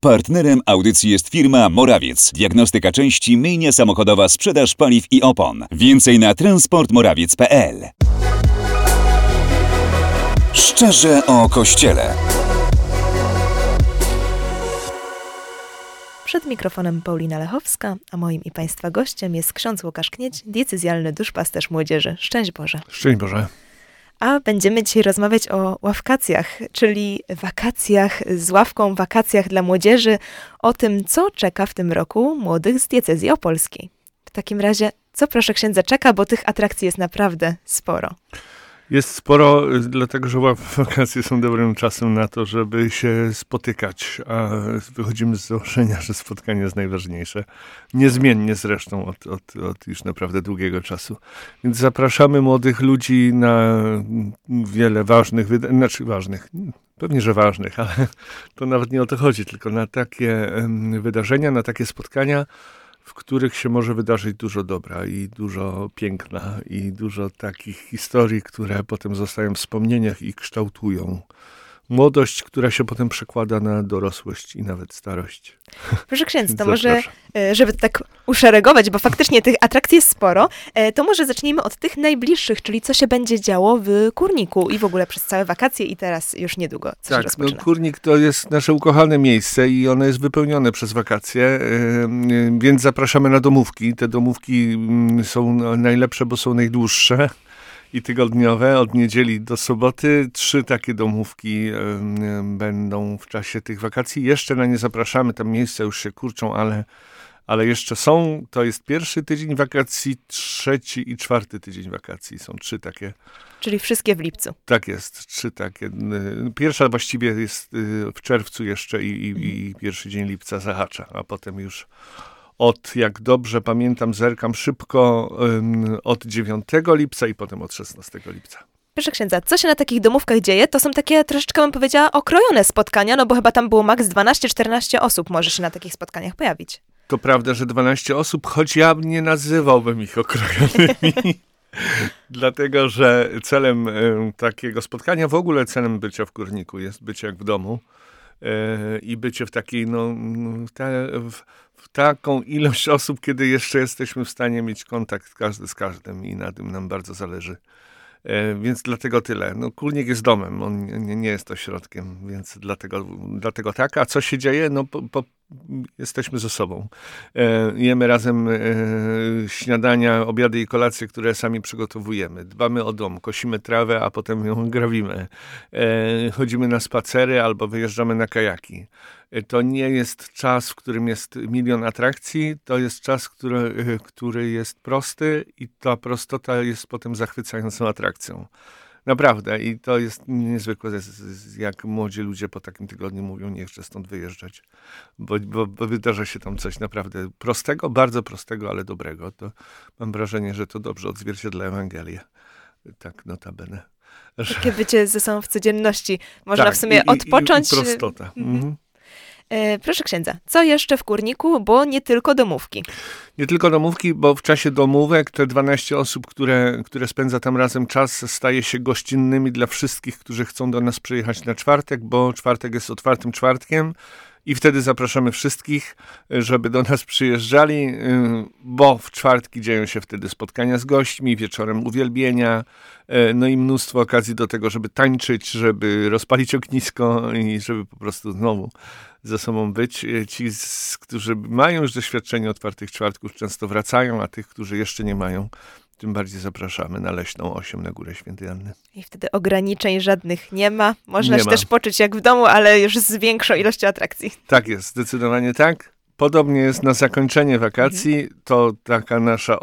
Partnerem audycji jest firma Morawiec. Diagnostyka części, myjnia samochodowa, sprzedaż paliw i opon. Więcej na transportmorawiec.pl. Szczerze o Kościele. Przed mikrofonem Paulina Lechowska, a moim i Państwa gościem jest ksiądz Łukasz Knieć, diecezjalny duszpasterz młodzieży. Szczęść Boże. Szczęść Boże. A będziemy dzisiaj rozmawiać o ławkacjach, czyli wakacjach z ławką, wakacjach dla młodzieży, o tym, co czeka w tym roku młodych z diecezji opolskiej. W takim razie, co proszę księdza czeka, bo tych atrakcji jest naprawdę sporo. Jest sporo, dlatego że wakacje są dobrym czasem na to, żeby się spotykać, a wychodzimy z założenia, że spotkanie jest najważniejsze. Niezmiennie zresztą od już naprawdę długiego czasu. Więc zapraszamy młodych ludzi na wiele ważnych, pewnie, że ważnych, ale to nawet nie o to chodzi, tylko na takie wydarzenia, na takie spotkania, w których się może wydarzyć dużo dobra i dużo piękna i dużo takich historii, które potem zostają w wspomnieniach i kształtują młodość, która się potem przekłada na dorosłość i nawet starość. Proszę księdza, to może, żeby tak uszeregować, bo faktycznie tych atrakcji jest sporo, to może zacznijmy od tych najbliższych, czyli co się będzie działo w Kurniku i w ogóle przez całe wakacje i teraz już niedługo co się rozpoczyna. No, Kurnik to jest nasze ukochane miejsce i ono jest wypełnione przez wakacje, więc zapraszamy na domówki. Te domówki są najlepsze, bo są najdłuższe i tygodniowe, od niedzieli do soboty. 3 takie domówki będą w czasie tych wakacji. Jeszcze na nie zapraszamy, tam miejsca już się kurczą, ale jeszcze są. To jest pierwszy tydzień wakacji, 3. i 4. tydzień wakacji. Są 3 takie. Czyli wszystkie w lipcu. Tak jest, 3 takie. Pierwsza właściwie jest w czerwcu jeszcze i pierwszy dzień lipca zahacza, a potem już jak dobrze pamiętam, zerkam szybko, od 9 lipca i potem od 16 lipca. Proszę księdza, co się na takich domówkach dzieje? To są takie troszeczkę, bym powiedziała, okrojone spotkania, no bo chyba tam było maks 12-14 osób może się na takich spotkaniach pojawić. To prawda, że 12 osób, choć ja nie nazywałbym ich okrojonymi. Dlatego, że celem takiego spotkania, w ogóle celem bycia w Kurniku jest bycie jak w domu. I bycie w takiej, w taką ilość osób, kiedy jeszcze jesteśmy w stanie mieć kontakt każdy z każdym i na tym nam bardzo zależy. Więc dlatego tyle. Kurnik jest domem, on nie jest ośrodkiem, więc dlatego tak. A co się dzieje? Jesteśmy ze sobą. Jemy razem śniadania, obiady i kolacje, które sami przygotowujemy. Dbamy o dom, kosimy trawę, a potem ją grawimy. Chodzimy na spacery albo wyjeżdżamy na kajaki. To nie jest czas, w którym jest milion atrakcji. To jest czas, który jest prosty i ta prostota jest potem zachwycającą atrakcją. Naprawdę. I to jest niezwykłe, jak młodzi ludzie po takim tygodniu mówią, nie chcę stąd wyjeżdżać, bo wydarza się tam coś naprawdę prostego, bardzo prostego, ale dobrego. To mam wrażenie, że to dobrze odzwierciedla Ewangelię. Tak notabene. Takie bycie ze sobą w codzienności. Można w sumie odpocząć. I prostota. Proszę księdza, co jeszcze w Kurniku, bo nie tylko domówki. Nie tylko domówki, bo w czasie domówek te 12 osób, które spędza tam razem czas, staje się gościnnymi dla wszystkich, którzy chcą do nas przyjechać na czwartek, bo czwartek jest otwartym czwartkiem i wtedy zapraszamy wszystkich, żeby do nas przyjeżdżali, bo w czwartki dzieją się wtedy spotkania z gośćmi, wieczorem uwielbienia, no i mnóstwo okazji do tego, żeby tańczyć, żeby rozpalić ognisko i żeby po prostu znowu ze sobą być. Ci, którzy mają już doświadczenie otwartych czwartków, często wracają, a tych, którzy jeszcze nie mają, tym bardziej zapraszamy na Leśną 8 na Górę Świętej Anny. I wtedy ograniczeń żadnych nie ma. Można się też poczuć jak w domu, ale już z większą ilością atrakcji. Tak jest, zdecydowanie tak. Podobnie jest na zakończenie wakacji. To taka nasza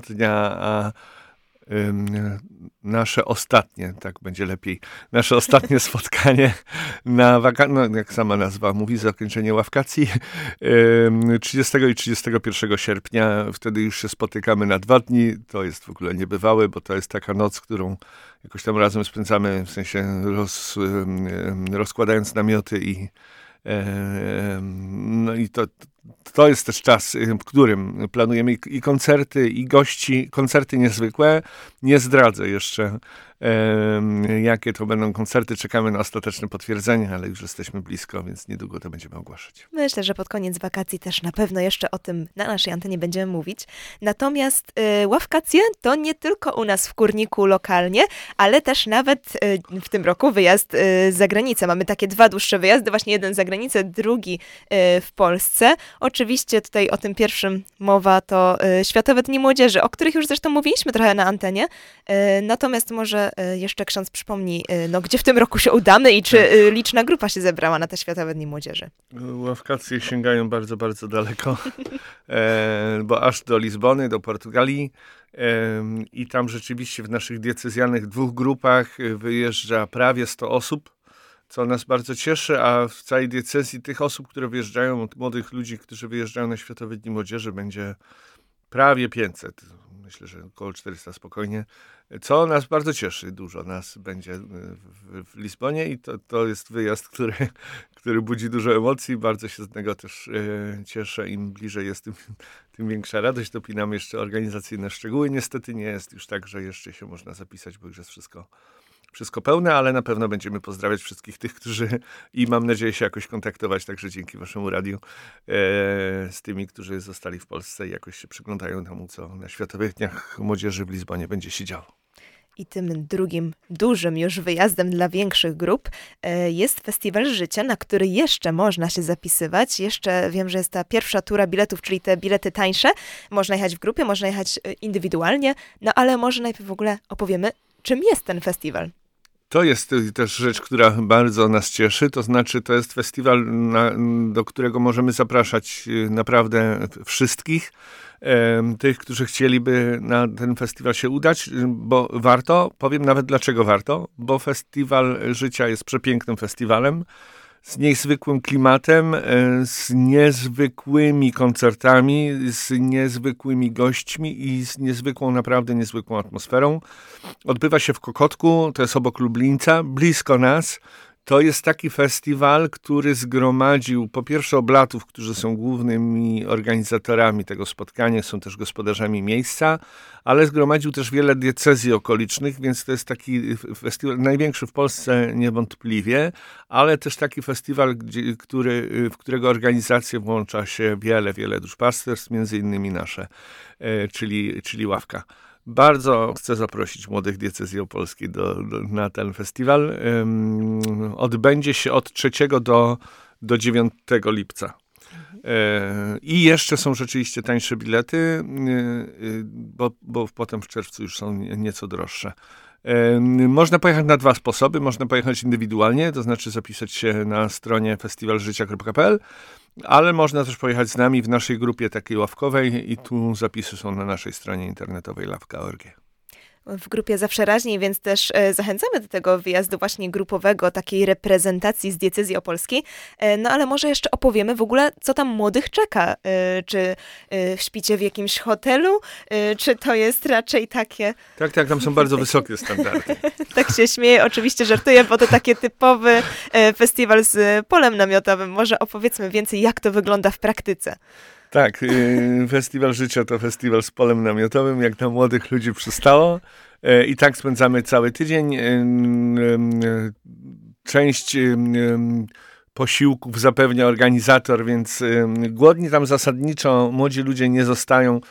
nasze ostatnie, tak będzie lepiej, nasze ostatnie spotkanie na jak sama nazwa mówi, zakończenie ławkacji 30 i 31 sierpnia. Wtedy już się spotykamy na 2 dni. To jest w ogóle niebywałe, bo to jest taka noc, którą jakoś tam razem spędzamy, w sensie rozkładając namioty i no i to jest też czas, w którym planujemy i koncerty, i gości, koncerty niezwykłe. Nie zdradzę jeszcze Jakie to będą koncerty, czekamy na ostateczne potwierdzenie, ale już jesteśmy blisko, więc niedługo to będziemy ogłaszać. Myślę, że pod koniec wakacji też na pewno jeszcze o tym na naszej antenie będziemy mówić. Natomiast ławkacje to nie tylko u nas w Górniku lokalnie, ale też nawet w tym roku wyjazd za granicę. Mamy takie 2 dłuższe wyjazdy, właśnie jeden za granicę, drugi w Polsce. Oczywiście tutaj o tym pierwszym mowa to Światowe Dni Młodzieży, o których już zresztą mówiliśmy trochę na antenie. Natomiast może jeszcze ksiądz przypomni, gdzie w tym roku się udamy i czy liczna grupa się zebrała na te Światowe Dni Młodzieży. Ławkacje sięgają bardzo, bardzo daleko, bo aż do Lizbony, do Portugalii. I tam rzeczywiście w naszych diecezjalnych 2 grupach wyjeżdża prawie 100 osób, co nas bardzo cieszy, a w całej diecezji tych osób, które wyjeżdżają, od młodych ludzi, którzy wyjeżdżają na Światowe Dni Młodzieży, będzie prawie 500. Myślę, że około 400 spokojnie, co nas bardzo cieszy. Dużo nas będzie w Lizbonie i to jest wyjazd, który budzi dużo emocji. Bardzo się z tego też cieszę. Im bliżej jest, tym większa radość. Dopinam jeszcze organizacyjne szczegóły. Niestety nie jest już tak, że jeszcze się można zapisać, bo już jest wszystko pełne, ale na pewno będziemy pozdrawiać wszystkich tych, którzy i mam nadzieję się jakoś kontaktować, także dzięki waszemu radiu, z tymi, którzy zostali w Polsce i jakoś się przyglądają temu, co na Światowych Dniach Młodzieży w Lizbonie będzie się działo. I tym drugim dużym już wyjazdem dla większych grup jest Festiwal Życia, na który jeszcze można się zapisywać. Jeszcze wiem, że jest ta pierwsza tura biletów, czyli te bilety tańsze. Można jechać w grupie, można jechać indywidualnie, ale może najpierw w ogóle opowiemy, czym jest ten festiwal. To jest też rzecz, która bardzo nas cieszy, to znaczy to jest festiwal, do którego możemy zapraszać naprawdę wszystkich, tych, którzy chcieliby na ten festiwal się udać, bo warto, powiem nawet dlaczego warto, bo Festiwal Życia jest przepięknym festiwalem, z niezwykłym klimatem, z niezwykłymi koncertami, z niezwykłymi gośćmi i z naprawdę niezwykłą atmosferą. Odbywa się w Kokotku, to jest obok Lublińca, blisko nas. To jest taki festiwal, który zgromadził po pierwsze Oblatów, którzy są głównymi organizatorami tego spotkania, są też gospodarzami miejsca, ale zgromadził też wiele diecezji okolicznych, więc to jest taki festiwal największy w Polsce niewątpliwie, ale też taki festiwal, w którego organizację włącza się wiele duszpasterstw, między innymi nasze, czyli Ławka. Bardzo chcę zaprosić młodych diecezji opolskiej na ten festiwal. Odbędzie się od 3 do 9 lipca. I jeszcze są rzeczywiście tańsze bilety, bo potem w czerwcu już są nieco droższe. Można pojechać na 2 sposoby. Można pojechać indywidualnie, to znaczy zapisać się na stronie festiwalżycia.pl, ale można też pojechać z nami w naszej grupie takiej ławkowej i tu zapisy są na naszej stronie internetowej lawka.org. W grupie Zawsze Raźniej, więc też zachęcamy do tego wyjazdu właśnie grupowego, takiej reprezentacji z diecezji opolskiej. Ale może jeszcze opowiemy w ogóle, co tam młodych czeka. Czy śpicie w jakimś hotelu, czy to jest raczej takie... Tak, tam są bardzo wysokie standardy. Tak się śmieję, oczywiście żartuję, bo to taki typowy festiwal z polem namiotowym. Może opowiedzmy więcej, jak to wygląda w praktyce. Tak, Festiwal Życia to festiwal z polem namiotowym, jak na młodych ludzi przystało. I tak spędzamy cały tydzień. Część posiłków zapewnia organizator, więc głodni tam zasadniczo młodzi ludzie nie zostają.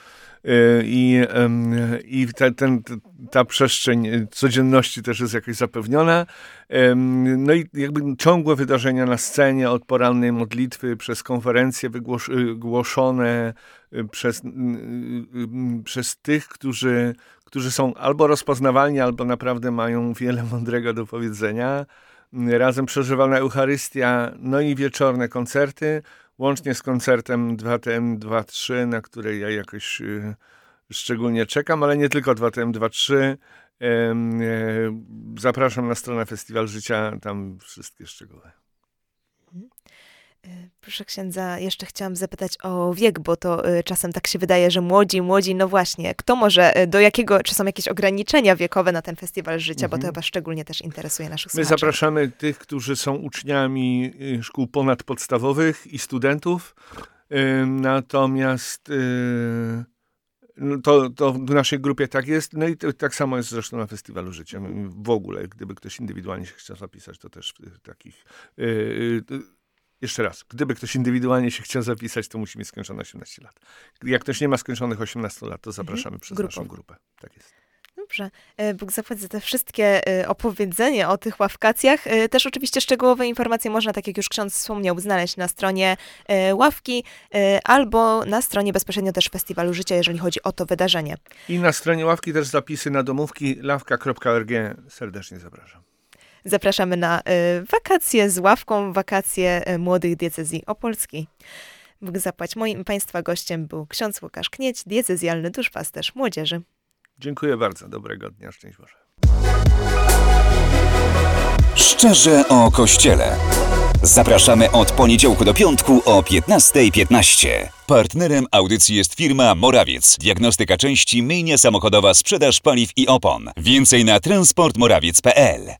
I ta przestrzeń codzienności też jest jakoś zapewniona. No i jakby ciągłe wydarzenia na scenie, od porannej modlitwy, przez konferencje głoszone przez tych, którzy są albo rozpoznawalni, albo naprawdę mają wiele mądrego do powiedzenia. Razem przeżywana Eucharystia, no i wieczorne koncerty, łącznie z koncertem 2TM 2.3, na który ja jakoś szczególnie czekam, ale nie tylko 2TM 2.3. Zapraszam na stronę Festiwal Życia, tam wszystkie szczegóły. Proszę księdza, jeszcze chciałam zapytać o wiek, bo to czasem tak się wydaje, że młodzi, no właśnie. Kto może, do jakiego, czy są jakieś ograniczenia wiekowe na ten Festiwal Życia, bo to chyba szczególnie też interesuje naszych słuchaczy. My zapraszamy tych, którzy są uczniami szkół ponadpodstawowych i studentów, natomiast To w naszej grupie tak jest. No i tak samo jest zresztą na Festiwalu Życia. W ogóle, gdyby ktoś indywidualnie się chciał zapisać, to też takich... Jeszcze raz, gdyby ktoś indywidualnie się chciał zapisać, to musi mieć skończone 18 lat. Jak ktoś nie ma skończonych 18 lat, to zapraszamy przez naszą grupę. Tak jest. Dobrze. Bóg zapłać za te wszystkie opowiedzenie o tych ławkacjach. Też oczywiście szczegółowe informacje można, tak jak już ksiądz wspomniał, znaleźć na stronie Ławki albo na stronie bezpośrednio też Festiwalu Życia, jeżeli chodzi o to wydarzenie. I na stronie Ławki też zapisy na domówki lawka.org. Serdecznie zapraszam. Zapraszamy na wakacje z Ławką, wakacje młodych diecezji opolskiej. Bóg zapłać. Moim Państwa gościem był ksiądz Łukasz Knieć, diecezjalny duszpasterz młodzieży. Dziękuję bardzo. Dobrego dnia. Szczęść Boże. Szczerze o Kościele. Zapraszamy od poniedziałku do piątku o 15:15. Partnerem audycji jest firma Morawiec. Diagnostyka części, myjnia samochodowa, sprzedaż paliw i opon. Więcej na transportmorawiec.pl.